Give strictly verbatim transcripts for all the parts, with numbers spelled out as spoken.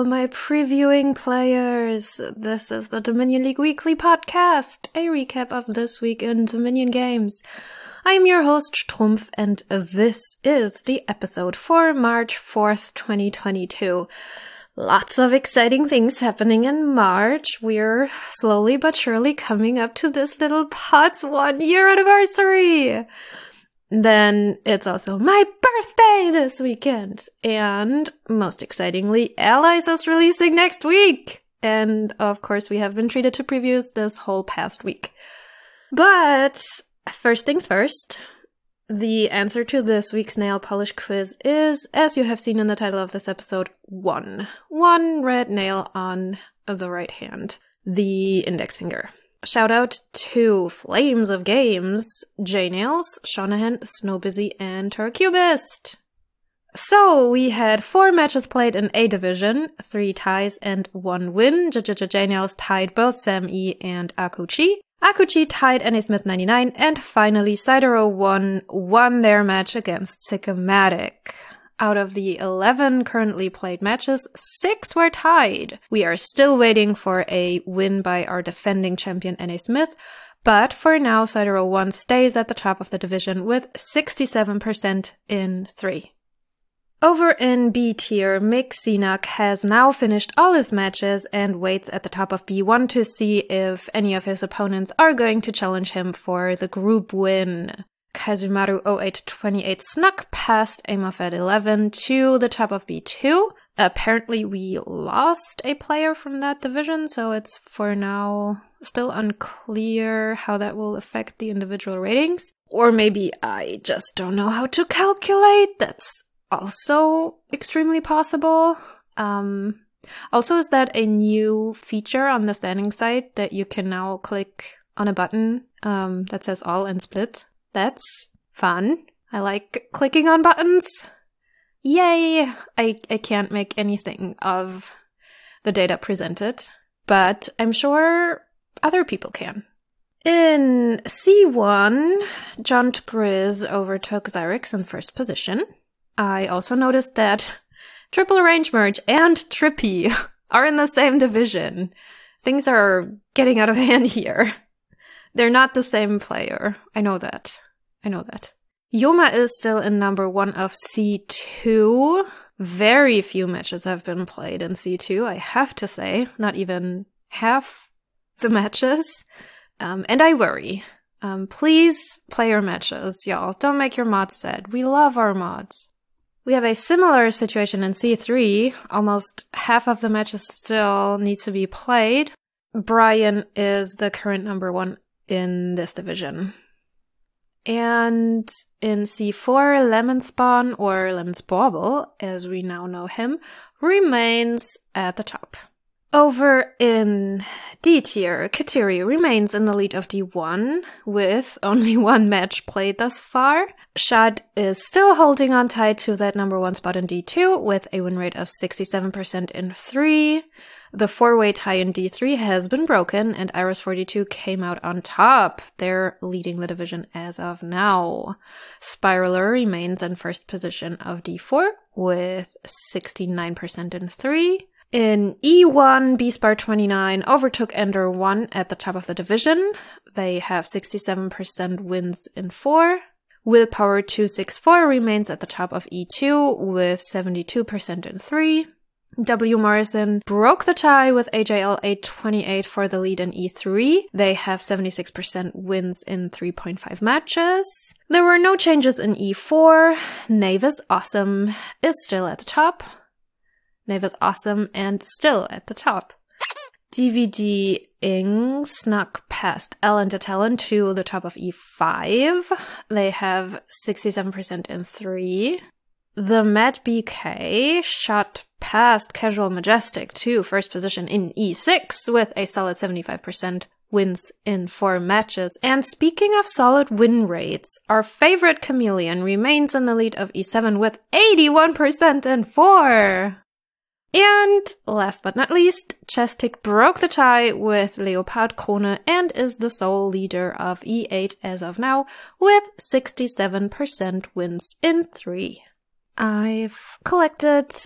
all my previewing players. This is the Dominion League Weekly Podcast, a recap of this week in Dominion games. I am your host, Strumpf, and this is the episode for March fourth, twenty twenty-two. Lots of exciting things happening in March. We're slowly but surely coming up to this little pod's one-year anniversary. Then it's also my birthday this weekend. And most excitingly, Allies is releasing next week. And of course, we have been treated to previews this whole past week. But first things first, the answer to this week's nail polish quiz is, as you have seen in the title of this episode, one. One red nail on the right hand, the index finger. Shout out to Flames of Games, J-Nails, Shaunahan, Snowbusy, and Turcubist. So we had four matches played in A division, three ties and one win. J-Nails tied both Sam E and Akuchi. Akuchi tied N A Smith ninety-nine, and finally Sidero one won their match against Sycomatic. Out of the eleven currently played matches, six were tied. We are still waiting for a win by our defending champion N A Smith, but for now Sidero one stays at the top of the division with sixty-seven percent in three. Over in B tier, Mick Cenac has now finished all his matches and waits at the top of B one to see if any of his opponents are going to challenge him for the group win. Kazumaru oh eight twenty-eight snuck past Amofed eleven to the top of B two. Apparently we lost a player from that division, so it's for now still unclear how that will affect the individual ratings. Or maybe I just don't know how to calculate. That's also extremely possible. Um, also, is that a new feature on the standing site that you can now click on a button um, that says all and split? That's fun. I like clicking on buttons. Yay! I, I can't make anything of the data presented, but I'm sure other people can. In C one, Jaunt Grizz overtook Zyrex in first position. I also noticed that Triple Arrange Merge and Trippy are in the same division. Things are getting out of hand here. They're not the same player. I know that. I know that. Yoma is still in number one of C two. Very few matches have been played in C two, I have to say. Not even half the matches. Um, and I worry. Um, please play your matches, y'all. Don't make your mods sad. We love our mods. We have a similar situation in C three. Almost half of the matches still need to be played. Brian is the current number one in this division. And in C four, Lemon Spawn, or Lemon Spawble, as we now know him, remains at the top. Over in D tier, Kateri remains in the lead of D one, with only one match played thus far. Shad is still holding on tight to that number one spot in D two, with a win rate of sixty-seven percent in three. The four-way tie in D three has been broken, and Iris forty-two came out on top. They're leading the division as of now. Spiraler remains in first position of D four, with sixty-nine percent in three. In E one, B-Spar twenty-nine overtook Ender one at the top of the division. They have sixty-seven percent wins in four. Willpower two sixty-four remains at the top of E two with seventy-two percent in three. W. Morrison broke the tie with A J L eight twenty-eight for the lead in E three. They have seventy-six percent wins in three point five matches. There were no changes in E four. Navis Awesome is still at the top. Navis Awesome and still at the top. D V D Ing snuck past Ellen to Talon to the top of E five. They have sixty-seven percent in three. The Matt B K shot past Casual Majestic to first position in E six with a solid seventy-five percent wins in four matches. And speaking of solid win rates, our favorite Chameleon remains in the lead of E seven with eighty-one percent in four. And last but not least, Chestic broke the tie with Leopard Krone and is the sole leader of E eight as of now with sixty-seven percent wins in three. I've collected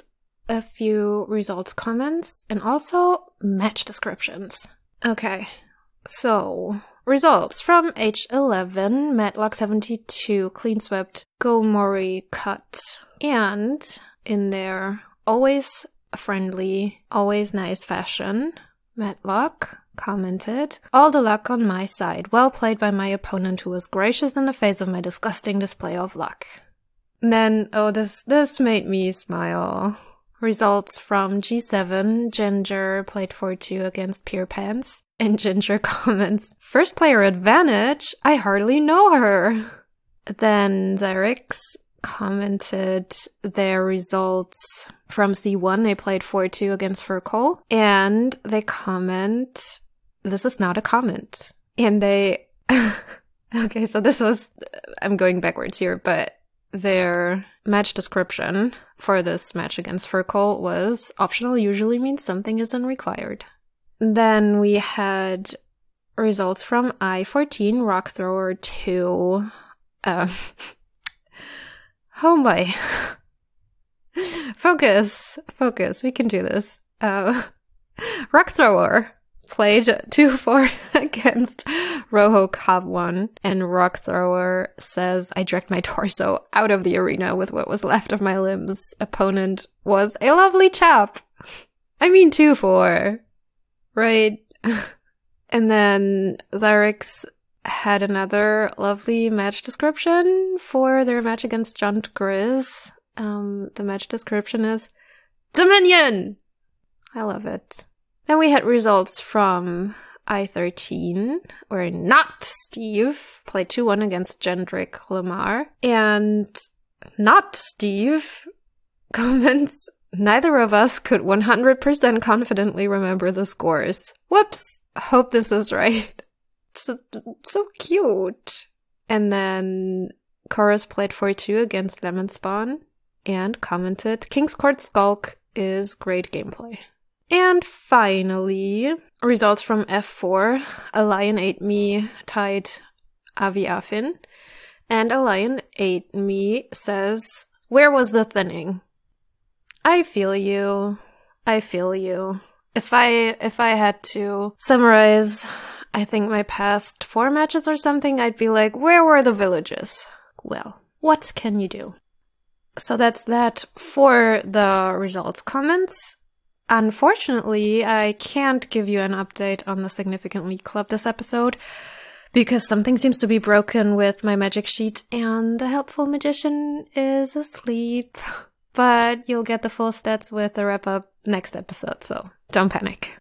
a few results comments and also match descriptions. Okay, so results from H eleven, Matlock seventy-two, clean swept, Go Mori cut. And in their always friendly, always nice fashion, Matlock commented, "All the luck on my side. Well played by my opponent who was gracious in the face of my disgusting display of luck." And then, oh, this, this made me smile. Results from G seven, Ginger played four two against Pure Pants. And Ginger comments, "First player advantage? I hardly know her." Then Zyrix commented their results from C one. They played four two against Furcole. And they comment, this is not a comment. And they... okay, so this was... I'm going backwards here, but their match description for this match against Furcole was, "Optional usually means something isn't required." Then we had results from I fourteen, Rock Thrower two. Uh, oh my. Focus. Focus. We can do this. Uh, Rock Thrower played two four against Rojo Cobb one, and Rock Thrower says, "I dragged my torso out of the arena with what was left of my limbs. Opponent was a lovely chap." I mean two four. Right? And then Zyrix had another lovely match description for their match against Junt Grizz. Um, the match description is Dominion! I love it. Then we had results from I thirteen, where Not Steve played two one against Jendrik Lamar. And Not Steve comments, "Neither of us could one hundred percent confidently remember the scores. Whoops! Hope this is right." So, so cute. And then Chorus played four two against Lemon Spawn and commented, "King's Court Skulk is great gameplay." And finally, results from F four. A Lion ate me tied Avi Afin. And A Lion ate me says, "Where was the thinning?" I feel you. I feel you. If I if I had to summarize, I think my past four matches or something, I'd be like, where were the villages? Well, what can you do? So that's that for the results comments. Unfortunately, I can't give you an update on the Significant League Club this episode, because something seems to be broken with my magic sheet and the helpful magician is asleep. But you'll get the full stats with the wrap-up next episode, so don't panic.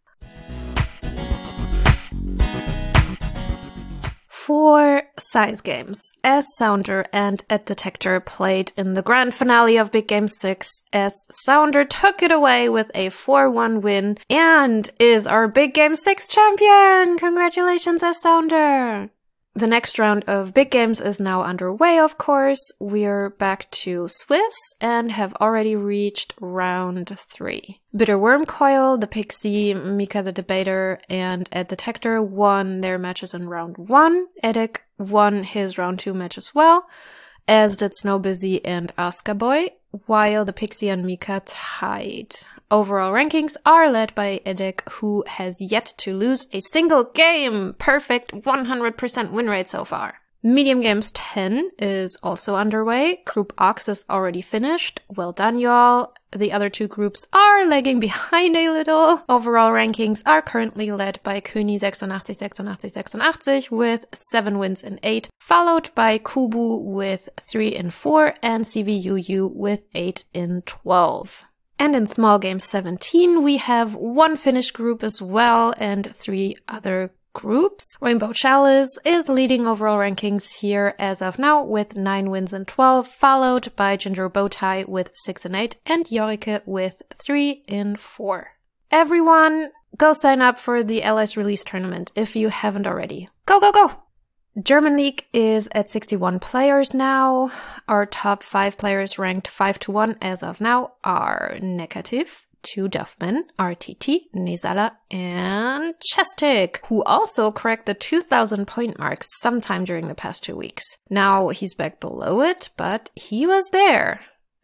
For size games, as Sounder and Ed Detector played in the grand finale of Big Game six, as Sounder took it away with a four one win and is our Big Game six champion! Congratulations, as Sounder! The next round of big games is now underway, of course. We're back to Swiss and have already reached round three. Bitter Wormcoil, the Pixie, Mika the Debater, and Ed Detector won their matches in round one. Edek won his round two match as well, as did Snow Busy and Aska Boy, while the Pixie and Mika tied. Overall rankings are led by Edek, who has yet to lose a single game. Perfect one hundred percent win rate so far. Medium Games ten is also underway. Group Ox is already finished. Well done, y'all. The other two groups are lagging behind a little. Overall rankings are currently led by Köni eighty-six, eighty-six, eighty-six with seven wins in eight, followed by Kubu with three in four and C V U U with eight in twelve. And in Small Games seventeen, we have one finished group as well and three other groups. Rainbow Chalice is leading overall rankings here as of now with nine wins and twelve, followed by Ginger Bowtie with six and eight and Yorike with three in four. Everyone, go sign up for the Allies Release Tournament if you haven't already. Go, go, go! German League is at sixty-one players now. Our top five players ranked five to one as of now are Negative, two Duffman, R T T, Nezala, and Chestic, who also cracked the two thousand point mark sometime during the past two weeks. Now he's back below it, but he was there.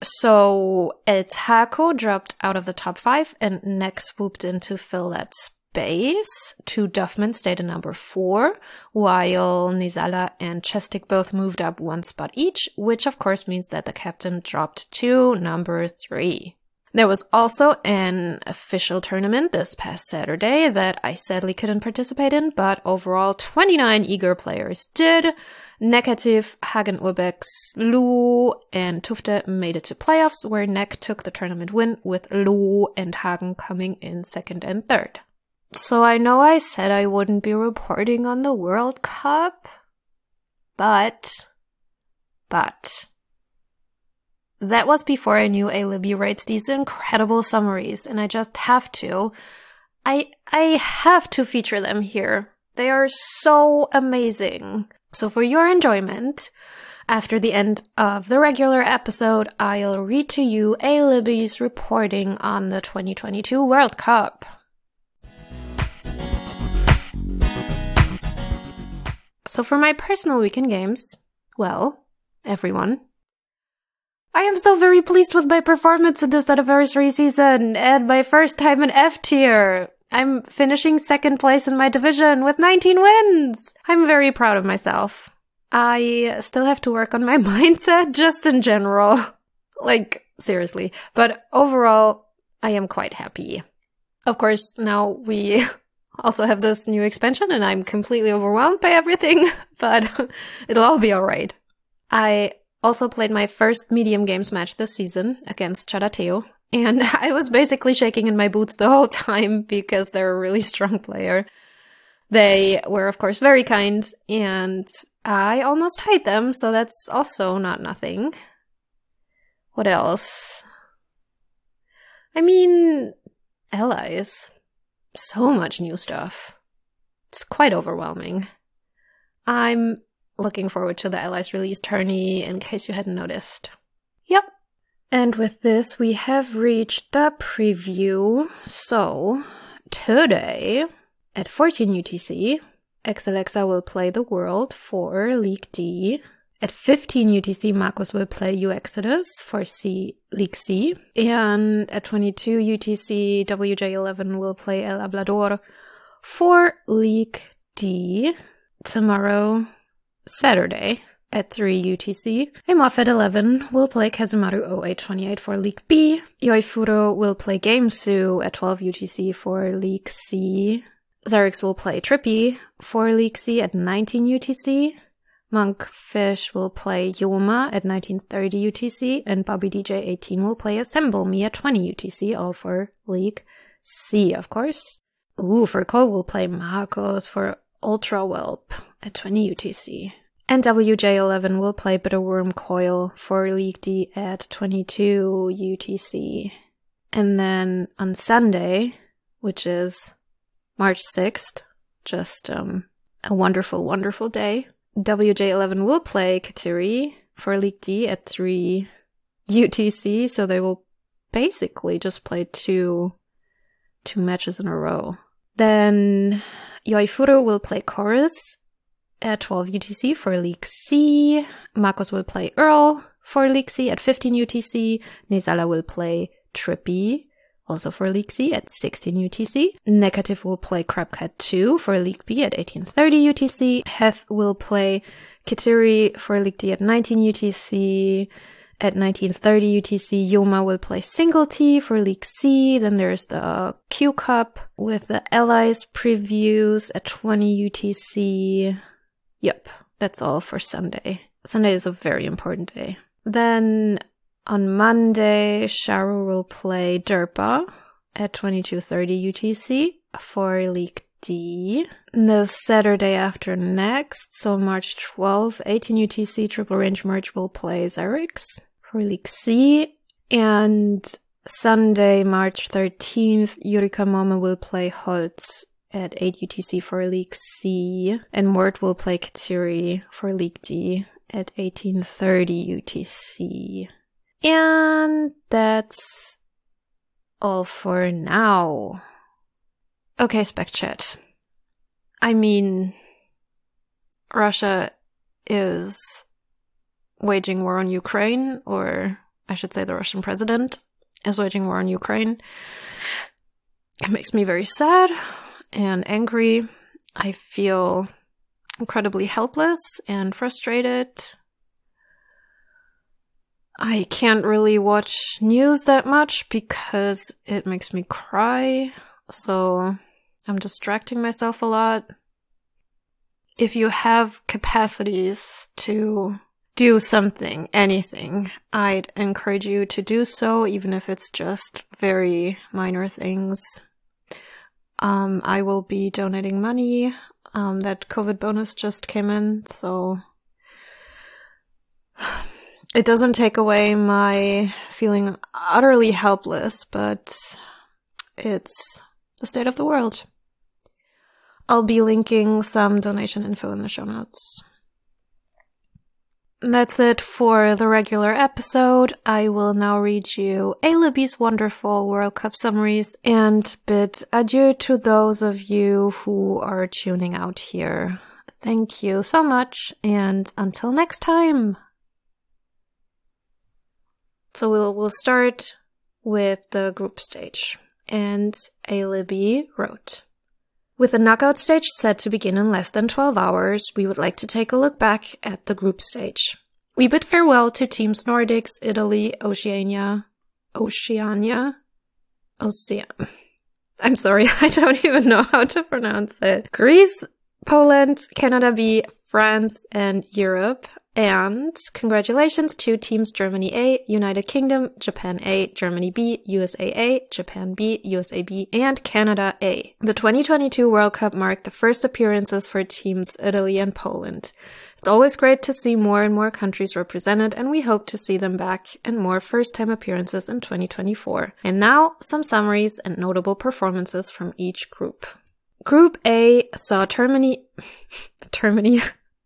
So El Taco dropped out of the top five and N E C swooped in to fill that space. Two Duffman stayed in number four, while Nizala and Chestik both moved up one spot each, which of course means that the captain dropped to number three. There was also an official tournament this past Saturday that I sadly couldn't participate in, but overall twenty-nine eager players did. Negative, Hagen Urbex, Lu, and Tufte made it to playoffs, where N E C took the tournament win, with Lu and Hagen coming in second and third. So I know I said I wouldn't be reporting on the World Cup, but, but, that was before I knew Alibi writes these incredible summaries, and I just have to. I, I have to feature them here. They are so amazing. So for your enjoyment, after the end of the regular episode, I'll read to you Alibi's reporting on the twenty twenty-two World Cup. So for my personal weekend games, well, everyone, I am so very pleased with my performance in this anniversary season and my first time in F tier. I'm finishing second place in my division with nineteen wins. I'm very proud of myself. I still have to work on my mindset just in general. Like, seriously. But overall, I am quite happy. Of course, now we also have this new expansion and I'm completely overwhelmed by everything, but it'll all be alright. I also played my first medium games match this season against Charateo, and I was basically shaking in my boots the whole time because they're a really strong player. They were, of course, very kind, and I almost tied them, so that's also not nothing. What else? I mean, allies. So much new stuff. It's quite overwhelming. I'm looking forward to the Allies release tourney, in case you hadn't noticed. Yep. And with this, we have reached the preview. So, today, at fourteen U T C, X-Alexa will play the World for League D. At fifteen U T C, Marcus will play U-Exodus for C League C. And at twenty-two U T C, W J eleven will play El Hablador for League D. Tomorrow, Saturday, at three U T C, Amoff at eleven will play Kazumaru oh eight twenty-eight for League B. Yoifuro will play Gamesu at twelve U T C for League C. Xerix will play Trippy for League C at nineteen U T C. Monkfish will play Yoma at nineteen thirty U T C. And Bobby D J eighteen will play Assemble Me at twenty U T C, all for League C, of course. Ooh, for Cole will play Marcos for Ultra Whelp at twenty U T C. And W J eleven will play Bitterworm Coil for League D at twenty-two U T C. And then on Sunday, which is March sixth, just um, a wonderful, wonderful day, W J eleven will play Kateri for League D at three U T C, so they will basically just play two, two matches in a row. Then Yoifuro will play Chorus at twelve U T C for League C. Marcos will play Earl for League C at fifteen U T C. Nizala will play Trippy, also for League C at sixteen U T C. Negative will play Crabcat two for League B at eighteen thirty U T C. Heth will play Kitiri for League D at nineteen U T C. At nineteen thirty U T C, Yoma will play Single T for League C. Then there's the Q Cup with the Allies previews at twenty U T C. Yep, that's all for Sunday. Sunday is a very important day. Then on Monday, Sharu will play Derpa at twenty-two thirty U T C for League D. The Saturday after next, so March twelfth, eighteen U T C, Triple Range Merge will play Xerix for League C. And Sunday, March thirteenth, Yurika Momo will play Holtz at eight U T C for League C. And Mort will play Kateri for League D at eighteen thirty U T C. And that's all for now. Okay, Spec Chat. I mean, Russia is waging war on Ukraine, or I should say the Russian president, is waging war on Ukraine. It makes me very sad and angry. I feel incredibly helpless and frustrated. I can't really watch news that much because it makes me cry, so I'm distracting myself a lot. If you have capacities to do something, anything, I'd encourage you to do so, even if it's just very minor things. Um, I will be donating money. Um, that COVID bonus just came in, so it doesn't take away my feeling utterly helpless, but it's the state of the world. I'll be linking some donation info in the show notes. That's it for the regular episode. I will now read you A L B's wonderful World Cup summaries and bid adieu to those of you who are tuning out here. Thank you so much, and until next time! So we'll, we'll start with the group stage, and A L B wrote, with the knockout stage set to begin in less than twelve hours, we would like to take a look back at the group stage. We bid farewell to teams Nordics, Italy, Oceania, Oceania, Oceania. I'm sorry, I don't even know how to pronounce it. Greece, Poland, Canada B, France, and Europe. And congratulations to teams Germany A, United Kingdom, Japan A, Germany B, U S A A, Japan B, U S A B, and Canada A. The twenty twenty-two World Cup marked the first appearances for teams Italy and Poland. It's always great to see more and more countries represented, and we hope to see them back and more first-time appearances in twenty twenty-four. And now, some summaries and notable performances from each group. Group A saw Germany... Germany...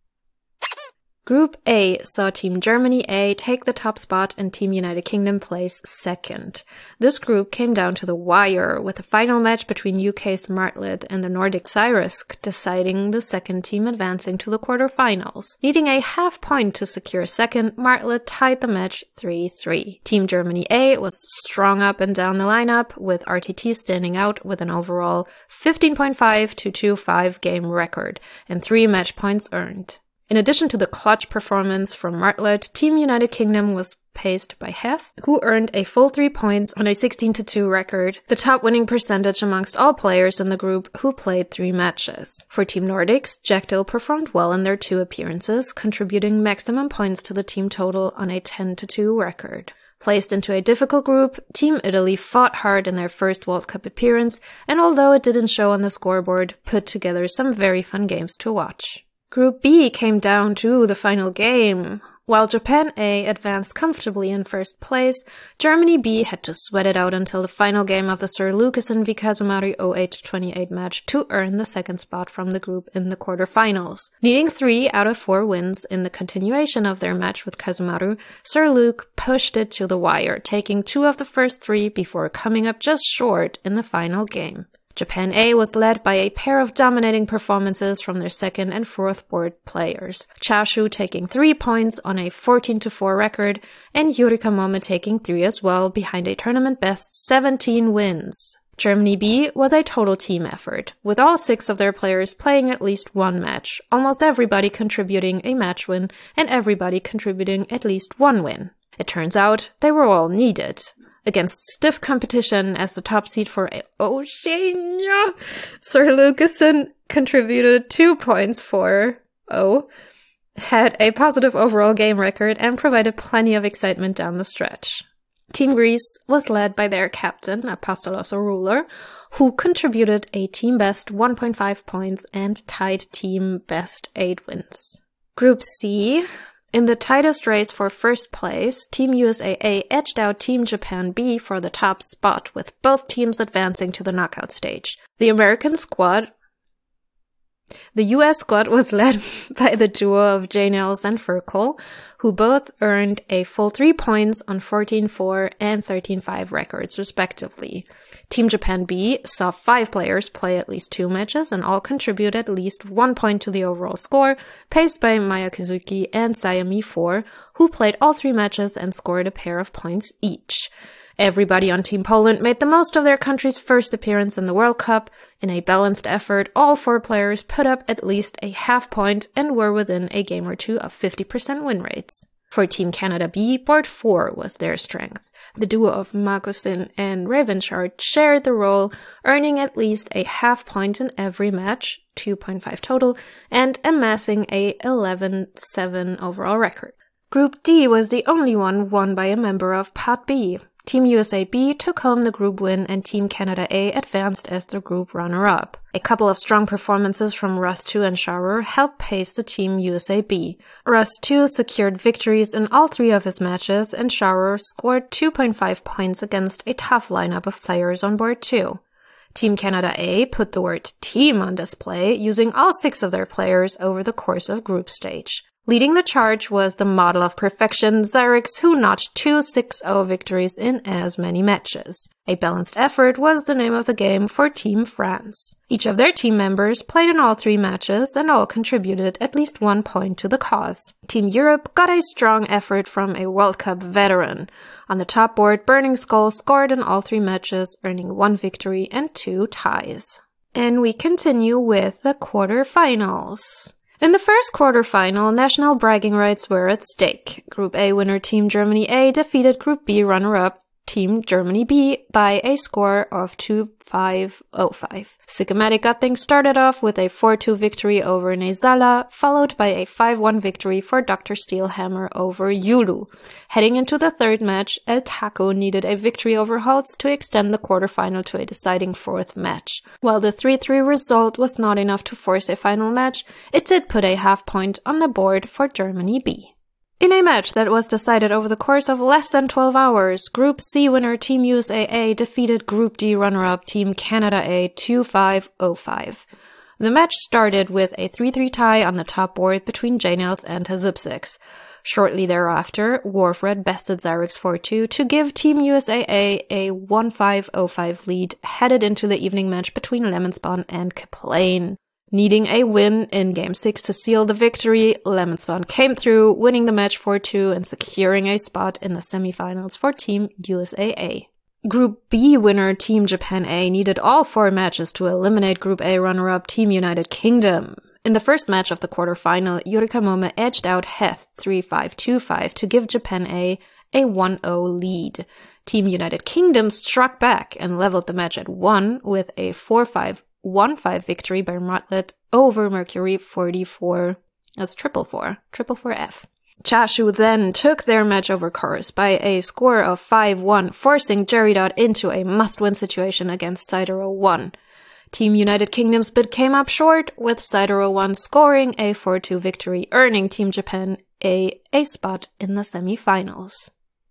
Group A saw Team Germany A take the top spot and Team United Kingdom place second. This group came down to the wire, with the final match between U K's Martlet and the Nordic Cyrisk deciding the second team advancing to the quarterfinals. Needing a half point to secure second, Martlet tied the match three three. Team Germany A was strong up and down the lineup, with R T T standing out with an overall fifteen point five to twenty-five game record and three match points earned. In addition to the clutch performance from Martlet, Team United Kingdom was paced by Heth, who earned a full three points on a sixteen to two record, the top winning percentage amongst all players in the group who played three matches. For Team Nordics, Jack Dill performed well in their two appearances, contributing maximum points to the team total on a ten to two record. Placed into a difficult group, Team Italy fought hard in their first World Cup appearance, and although it didn't show on the scoreboard, put together some very fun games to watch. Group B came down to the final game. While Japan A advanced comfortably in first place, Germany B had to sweat it out until the final game of the Sir Lucasen v Kazumari oh eight twenty-eight match to earn the second spot from the group in the quarterfinals. Needing three out of four wins in the continuation of their match with Kazumaru, Sir Luke pushed it to the wire, taking two of the first three before coming up just short in the final game. Japan A was led by a pair of dominating performances from their second and fourth board players, Chashu taking three points on a fourteen to four record, and Yurika Mome taking three as well, behind a tournament best seventeen wins. Germany B was a total team effort, with all six of their players playing at least one match, almost everybody contributing a match win, and everybody contributing at least one win. It turns out they were all needed. Against stiff competition as the top seed for Oceania, Sir Lucasen contributed two points for O, had a positive overall game record, and provided plenty of excitement down the stretch. Team Greece was led by their captain, Apostolos Ruler, who contributed a team best one point five points and tied team best eight wins. Group C. In the tightest race for first place, Team U S A A edged out Team Japan B for the top spot, with both teams advancing to the knockout stage. The American squad The U S squad was led by the duo of Janels and Furkel, who both earned a full three points on fourteen four and thirteen five records, respectively. Team Japan B saw five players play at least two matches and all contribute at least one point to the overall score, paced by Maya Kizuki and Sayami four, who played all three matches and scored a pair of points each. Everybody on Team Poland made the most of their country's first appearance in the World Cup. In a balanced effort, all four players put up at least a half point and were within a game or two of fifty percent win rates. For Team Canada B, board four was their strength. The duo of Magusin and Ravenshard shared the role, earning at least a half point in every match, two point five total, and amassing a eleven seven overall record. Group D was the only one won by a member of Pot B. Team U S A B took home the group win and Team Canada A advanced as the group runner-up. A couple of strong performances from Rust two and Scharrer helped pace the Team U S A B. Rust two secured victories in all three of his matches and Scharrer scored two point five points against a tough lineup of players on board two. Team Canada A put the word team on display, using all six of their players over the course of group stage. Leading the charge was the model of perfection, Zyrex, who notched two six oh victories in as many matches. A balanced effort was the name of the game for Team France. Each of their team members played in all three matches and all contributed at least one point to the cause. Team Europe got a strong effort from a World Cup veteran. On the top board, Burning Skull scored in all three matches, earning one victory and two ties. And we continue with the quarterfinals. In the first quarterfinal, national bragging rights were at stake. Group A winner Team Germany A defeated Group B runner-up Team Germany B by a score of two five oh five. Sycomatic got things started off with a four two victory over Nezala, followed by a five one victory for Doctor Steelhammer over Yulu. Heading into the third match, El Taco needed a victory over Holtz to extend the quarterfinal to a deciding fourth match. While the three three result was not enough to force a final match, it did put a half point on the board for Germany B. In a match that was decided over the course of less than twelve hours, Group C winner Team U S A A defeated Group D runner-up Team Canada A two five oh five. The match started with a three three tie on the top board between Janels and Hazipsix. Shortly thereafter, Warfred bested Zyrex four two to give Team U S A A a one five oh five lead headed into the evening match between Lemonspawn and Kaplane. Needing a win in Game six to seal the victory, Lemonspawn came through, winning the match four two and securing a spot in the semifinals for Team U S A A. Group B winner Team Japan A needed all four matches to eliminate Group A runner-up Team United Kingdom. In the first match of the quarterfinal, Yurika Mome edged out Heth three five two five to give Japan A a one oh lead. Team United Kingdom struck back and leveled the match at one with a four five one five victory by Motlet over Mercury forty-four, that's triple four, triple four F. Chashu then took their match over course by a score of five one, forcing Geridot into a must-win situation against Sidero one. Team United Kingdom's bid came up short, with Sidero one scoring a four two victory, earning Team Japan A a spot in the semi-finals.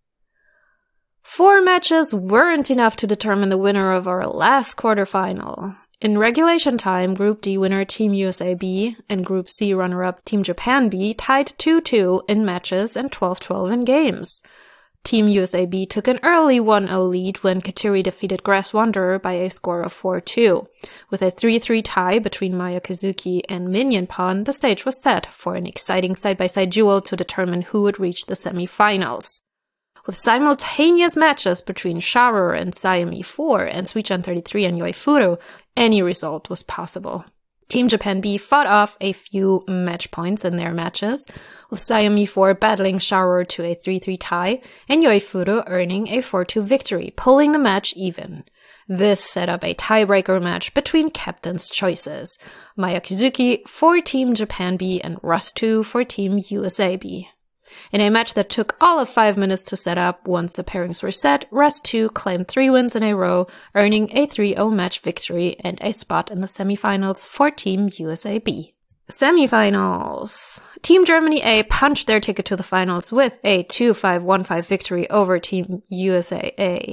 Four matches weren't enough to determine the winner of our last quarterfinal. In regulation time, Group D winner Team U S A B and Group C runner-up Team Japan B tied two two in matches and twelve twelve in games. Team U S A B took an early one oh lead when Kateri defeated Grass Wanderer by a score of four two. With a three three tie between Maya Kazuki and Minion Pawn, the stage was set for an exciting side-by-side duel to determine who would reach the semi-finals. With simultaneous matches between Scharrer and Sayami four and Suichan thirty-three and Yoifuru, any result was possible. Team Japan B fought off a few match points in their matches, with Sayami four battling Scharrer to a three three tie and Yoifuru earning a four two victory, pulling the match even. This set up a tiebreaker match between captains' choices, Maya Kizuki for Team Japan B and Rust two for Team U S A B. In a match that took all of five minutes to set up, once the pairings were set, Rust two claimed three wins in a row, earning a three oh match victory and a spot in the semifinals for Team U S A B. Semifinals. Team Germany A punched their ticket to the finals with a two five one five victory over Team U S A A.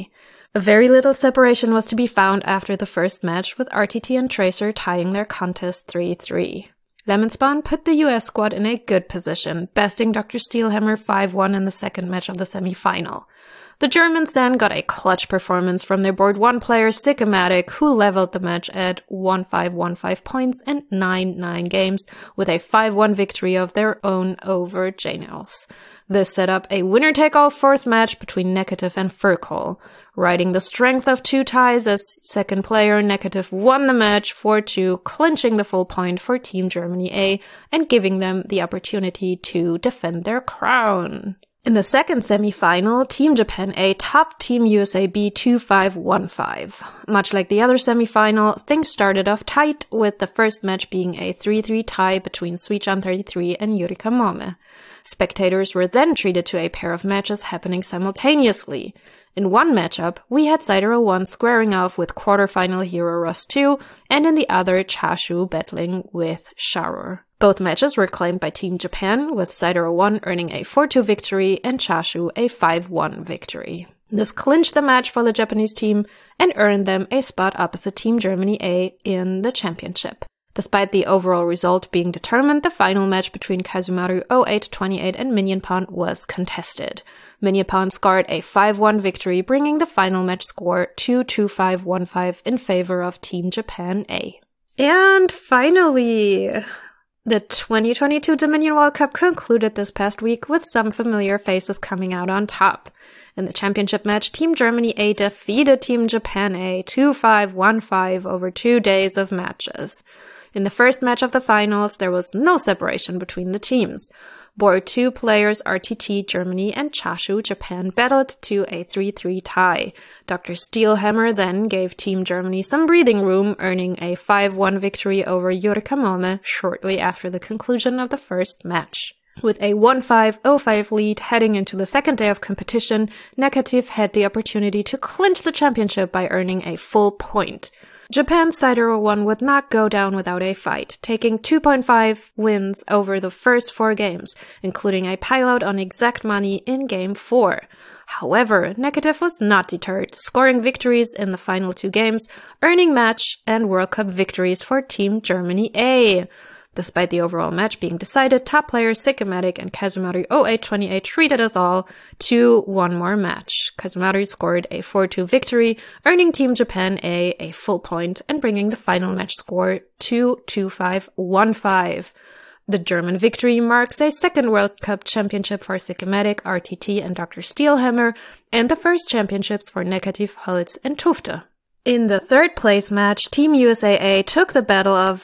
Very little separation was to be found after the first match, with R T T and Tracer tying their contest three three. Lemonspawn put the U S squad in a good position, besting Doctor Steelhammer five one in the second match of the semi-final. The Germans then got a clutch performance from their board one player, Sickematic, who leveled the match at one five one five points and nine nine games with a five one victory of their own over J-Nails. This set up a winner-take-all fourth match between Negative and Furcol. Riding the strength of two ties as second player, Negative won the match four two, clinching the full point for Team Germany A and giving them the opportunity to defend their crown. In the second semi-final, Team Japan A topped Team U S A B two five one five. Much like the other semi-final, things started off tight, with the first match being a three three tie between Suichan thirty-three and Yurika Mome. Spectators were then treated to a pair of matches happening simultaneously. In one matchup, we had Cider oh one squaring off with quarterfinal hero Rust two, and in the other, Chashu battling with Sharur. Both matches were claimed by Team Japan, with Cider oh one earning a four two victory and Chashu a five one victory. This clinched the match for the Japanese team and earned them a spot opposite Team Germany A in the championship. Despite the overall result being determined, the final match between Kazemaru oh eight twenty-eight and Minionpawn was contested. Minionpawn scored a five one victory, bringing the final match score to two five one five in favor of Team Japan A. And finally, the twenty twenty-two Dominion World Cup concluded this past week with some familiar faces coming out on top. In the championship match, Team Germany A defeated Team Japan A two five one five over two days of matches. In the first match of the finals, there was no separation between the teams. Board two players R T T Germany and Chashu Japan battled to a three three tie. Doctor Steelhammer then gave Team Germany some breathing room, earning a five one victory over Yurika Mome shortly after the conclusion of the first match. With a one five oh five lead heading into the second day of competition, Negative had the opportunity to clinch the championship by earning a full point. Japan's Cider oh one would not go down without a fight, taking two point five wins over the first four games, including a pilout on exact money in Game four. However, Negative was not deterred, scoring victories in the final two games, earning match and World Cup victories for Team Germany A. Despite the overall match being decided, top players Sickematic and Kazemaru oh eight twenty-eight treated us all to one more match. Kazemaru scored a four two victory, earning Team Japan A a full point and bringing the final match score to two five one five. The German victory marks a second World Cup championship for Sickematic, R T T, and Doctor Steelhammer, and the first championships for Negative, Holz, and Tufte. In the third place match, Team U S A A took the battle of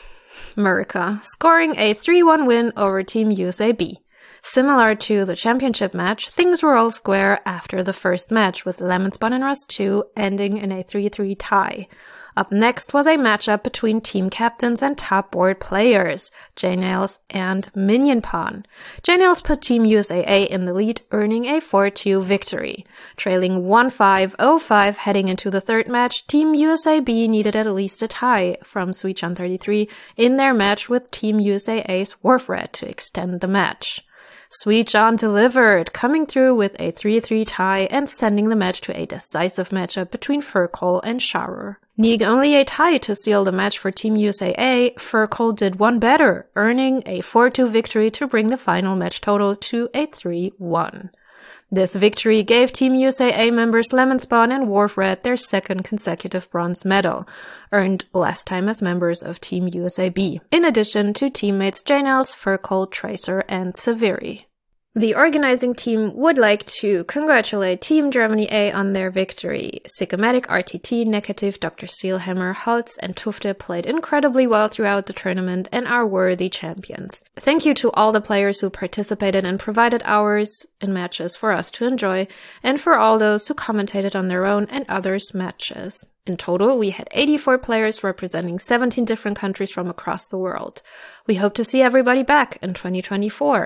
Murica, scoring a three one win over Team U S A B. Similar to the championship match, things were all square after the first match, with Lemonspawn and Rust two ending in a three three tie. Up next was a matchup between team captains and top board players, J-Nails and Minionpawn. J-Nails put Team U S A A in the lead, earning a four two victory. Trailing one five oh five heading into the third match, Team U S A B needed at least a tie from Suichan thirty-three in their match with Team U S A A's Wharfrat to extend the match. Suichan delivered, coming through with a three three tie and sending the match to a decisive matchup between Furcol and Sharur. Needing only a tie to seal the match for Team U S A A, Furcol did one better, earning a four two victory to bring the final match total to a three one. This victory gave Team U S A A members Lemonspawn and Wharfrat their second consecutive bronze medal, earned last time as members of Team U S A B, in addition to teammates J-Nails, Furcol, Tracer, and Severi. The organizing team would like to congratulate Team Germany A on their victory. Sickematic, R T T, Negative, Doctor Steelhammer, Holz, and Tufte played incredibly well throughout the tournament and are worthy champions. Thank you to all the players who participated and provided hours and matches for us to enjoy, and for all those who commentated on their own and others' matches. In total, we had eighty-four players representing seventeen different countries from across the world. We hope to see everybody back in twenty twenty-four.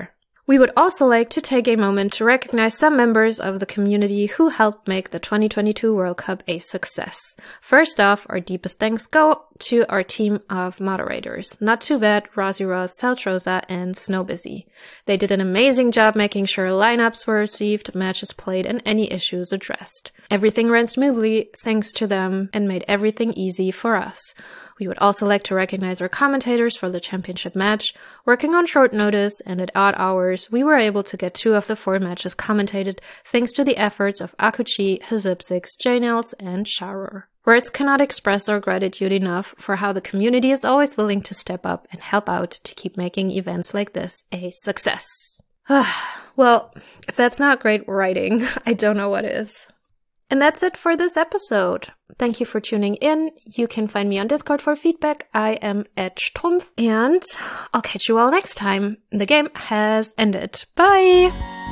We would also like to take a moment to recognize some members of the community who helped make the twenty twenty-two World Cup a success. First off, our deepest thanks go to our team of moderators. Not Too Bad, Rosie Ross, Saltrosa, and Snowbusy. They did an amazing job making sure lineups were received, matches played, and any issues addressed. Everything ran smoothly thanks to them and made everything easy for us. We would also like to recognize our commentators for the championship match. Working on short notice and at odd hours, we were able to get two of the four matches commentated thanks to the efforts of Akuchi, Hazipsix, J-Nails, and Sharur. Words cannot express our gratitude enough for how the community is always willing to step up and help out to keep making events like this a success. Well, if that's not great writing, I don't know what is. And that's it for this episode. Thank you for tuning in. You can find me on Discord for feedback. I am at Strumpf, and I'll catch you all next time. The game has ended. Bye!